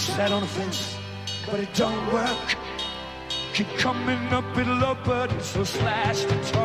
Sat on a fence, but it don't work. Keep coming up with love, but it's so slashed and torn.